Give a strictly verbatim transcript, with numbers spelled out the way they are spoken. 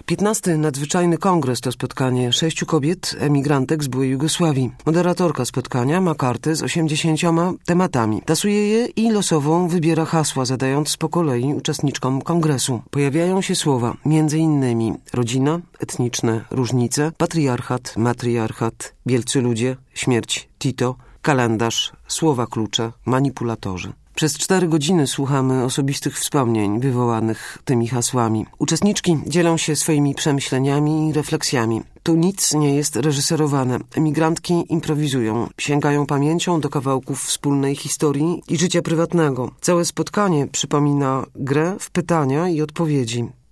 piętnasty Nadzwyczajny Kongres to spotkanie sześciu kobiet, emigrantek z byłej Jugosławii. Moderatorka spotkania ma kartę z osiemdziesięcioma tematami. Tasuje je i losowo wybiera hasła, zadając po kolei uczestniczkom kongresu. Pojawiają się słowa między innymi rodzina, etniczne różnice, patriarchat, matriarchat, wielcy ludzie, śmierć Tito, kalendarz, słowa klucze, manipulatorzy. Przez cztery godziny słuchamy osobistych wspomnień wywołanych tymi hasłami. Uczestniczki dzielą się swoimi przemyśleniami i refleksjami. Tu nic nie jest reżyserowane. Emigrantki improwizują, sięgają pamięcią do kawałków wspólnej historii i życia prywatnego. Całe spotkanie przypomina grę w pytania i odpowiedzi.